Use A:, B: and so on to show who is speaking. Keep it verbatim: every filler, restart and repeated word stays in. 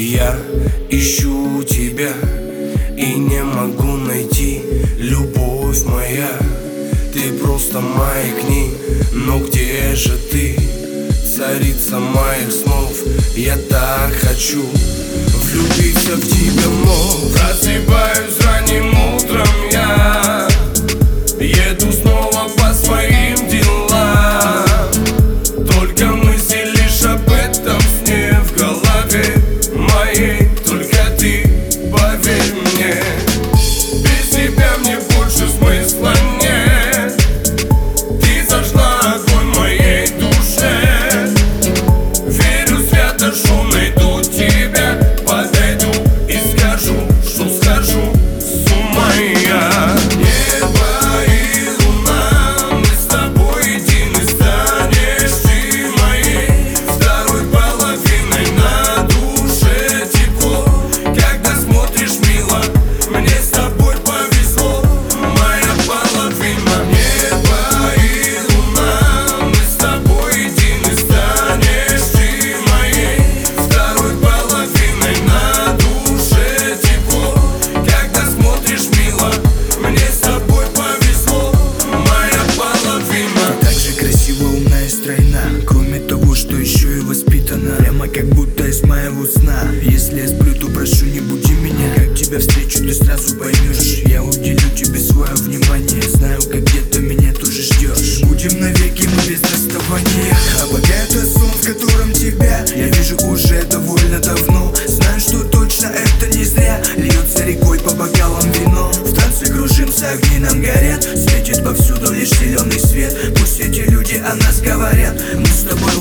A: Я ищу тебя и не могу найти, любовь моя. Ты просто маякни, но где же ты, царица моих снов? Я так хочу влюбиться в тебя вновь. Просыпаюсь ранним утром я, еду снова по своим делам. Только мысли лишь об этом сне в голове моей. Только ты, поверь мне, без тебя мне больше смысла нет. Ты зажгла огонь в моей душе. Верю свято, что найду тебя, подойду и скажу, что схожу с ума я. Небо и луна, мы с тобой едины, станешь ты моей второй половиной. На душе тепло, когда смотришь мило, мне с тобой повезло, моя половина. Небо и луна, мы с тобой едины, станешь ты моей второй половиной. На душе тепло, когда смотришь мило, мне с тобой повезло, моя половина.
B: Так же красиво, умна и стройна, кроме того, что еще и воспитана, прямо как будто из моего сна. Если я сплю, то прошу, не буди меня. Как тебя встречу, ты сразу поймешь. Я уделю тебе свое внимание, знаю, как где-то меня тоже ждешь. Будем навеки мы без расставания. А пока это сон, в котором тебя я вижу уже довольно давно. Знаю, что точно это не зря, льется рекой по бокалам вино. В танце кружимся, огни нам горят, светит повсюду лишь зеленый свет. Пусть эти люди о нас говорят, мы с тобой